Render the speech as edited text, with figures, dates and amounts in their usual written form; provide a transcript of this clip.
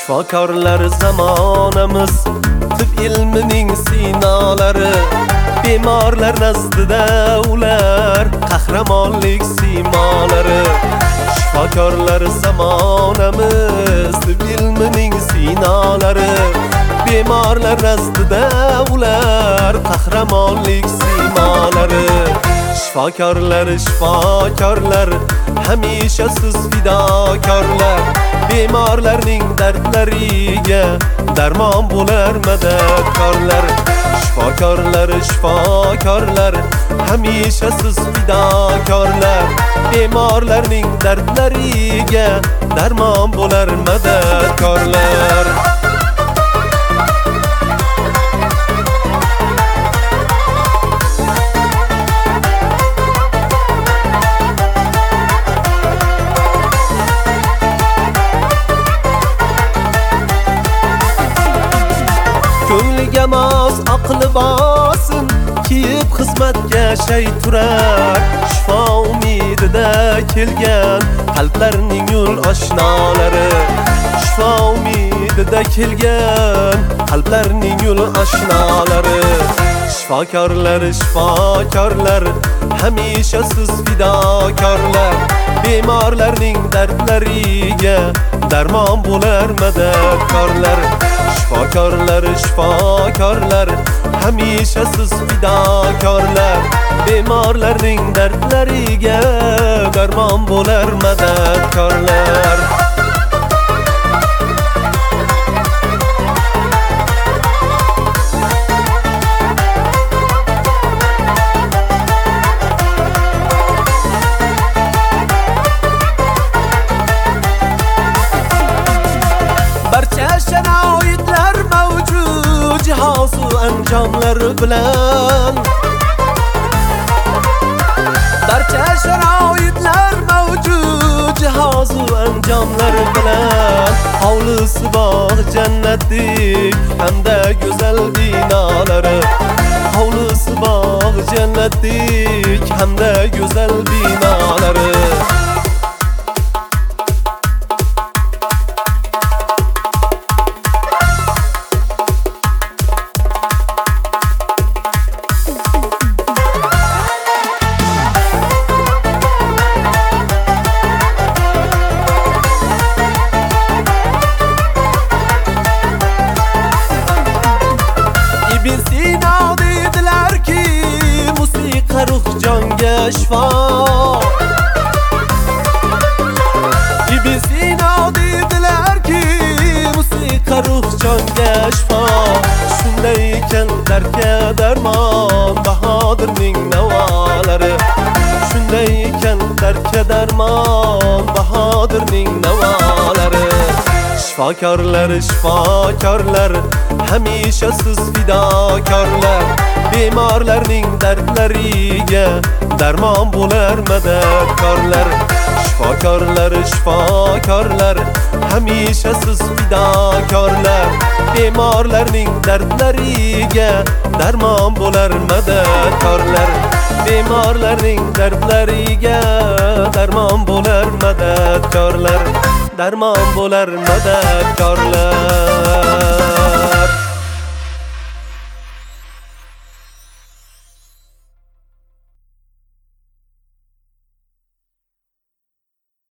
Shifokorlar zamonamiz tib ilmining sinolari, bemorlar nazdida ular qahramonlik simolari. Shifokorlar zamonamiz tib ilmining sinolari, bemorlar nazdida ular qahramonlik simolari. Shifokorlar hamisha siz fidokorlar, bemorlarning dardlariga darmon bo'lar madadkorlar. Shifokorlar hamisha siz fidokorlar, bemorlarning dardlariga darmon bo'lar madadkorlar. Ko'ngliga mos aqli bosin, kiyib xizmatga shay turar. Shifo umidida kelgan qalblarning yo'l oshnolari, shifo umidida kelgan qalblarning yo'l oshnolari. Shifokorlar hamisha siz fidokorlar, bemorlarning dardlariga darmon bo'lar madadkorlar. Shifokorlar hamisha siz fidokorlar, bemorlarning dardlariga darmon bo'lar madadkorlar. Barcha sharoitlar mavjud jihozu anjomlar bilan, barcha sharoitlar mavjud jihozu anjomlar bilan. Hovlisi bor jannatdek hamda go'zal binolari, hovlisi bor jannatdek hamda go'zal binolari. Ibn Sino dedilarki, musiqa ruh jonga shifo. Ibn Sino dedilarki, musiqa ruh jonga shifo. Shunday ekan dardga darmon Bahodirning navolari, shunday ekan dardga darmon Bahodirning navolari. Shifokorlar hamisha siz fidokorlar, bemorlarning dardlariga darmon bo'lar madadkorlar. Shifokorlar hamisha siz fidokorlar, bemorlarning dardlariga darmon bo'lar madadkorlar. Bemorlarning dardlariga darmon bo'lar madadkorlar, darmon bo'lar madadkorlar.